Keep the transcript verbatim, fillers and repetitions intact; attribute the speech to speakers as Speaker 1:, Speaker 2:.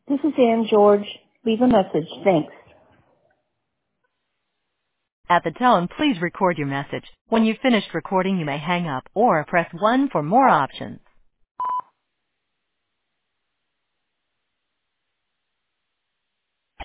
Speaker 1: This is Ann George. Leave a message. Thanks.
Speaker 2: At the tone, please record your message. When you've finished recording, you may hang up or press one for more options.